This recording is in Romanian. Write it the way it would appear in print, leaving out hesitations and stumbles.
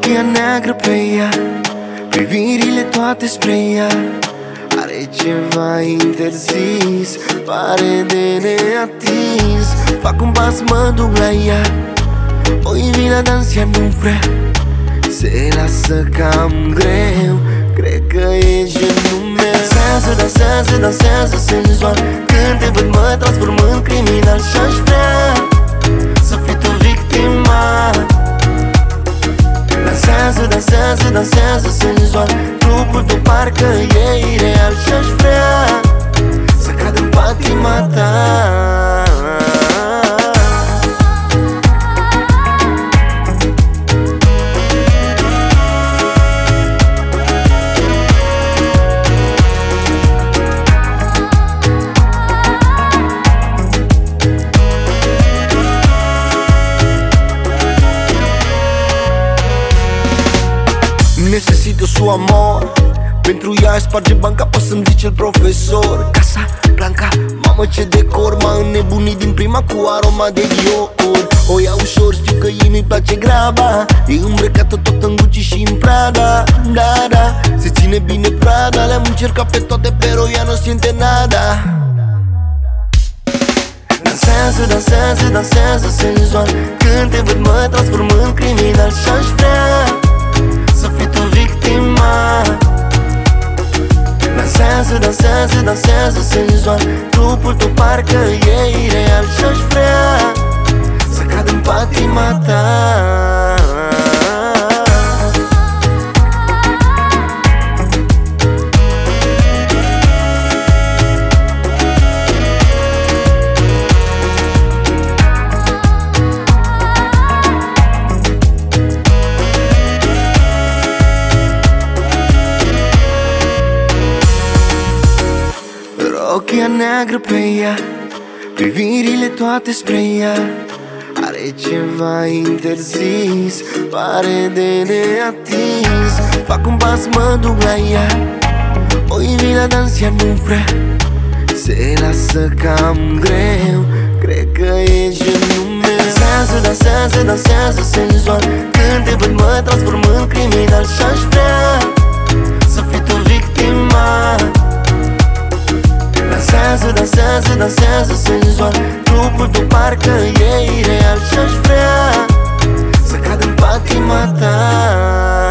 Rochia neagră pe ea, privirile toate spre ea. Are ceva interzis, pare de neatins. Fac un pas, mă duc la ea, o invit la dans, ea nu vrea. Se lasă cam greu, cred că e genul meu. Dansează, dansează, dansează senzual. Când te văd mă transform în criminal și-aș vrea să fii tu victima. Dansează, dansează, dansează senzual. Trupul tău parcă e ireal și-aș vrea să cad în patima ta. Necesito su amor, pentru ea aș sparge banca, poți să-mi zice el profesor. Casa Blanca, mamă ce decor, m-a înnebunit din prima cu aroma de Dior. O ia ușor, știu că ei nu-i place graba, e îmbrăcată tot în Gucci și în Prada. Da, da, se ține bine Prada, le-am încercat pe toate, pero ea nu siente nada. Dansează, dansează, dansează senzual. Când te văd mă transform în criminal și-aș vrea să fii tu victima. Dansează, dansează, dansează senzual. Trupul tău parcă e ireal și-aș vrea să cad în patima ta. Rochia neagră pe ea, privirile toate spre ea. Are ceva interzis, pare de neatins. Fac un pas, mă duc la ea, o invit la dans, ea nu vrea. Se lasă cam greu, cred că e genul meu. Dansează, dansează, dansează senzual. Când te văd mă transform în criminal și-aș vrea să fii tu victima. Dansează, dansează, dansează senzual. Trupul tău parcă e ireal și-aș vrea să cad în patima ta.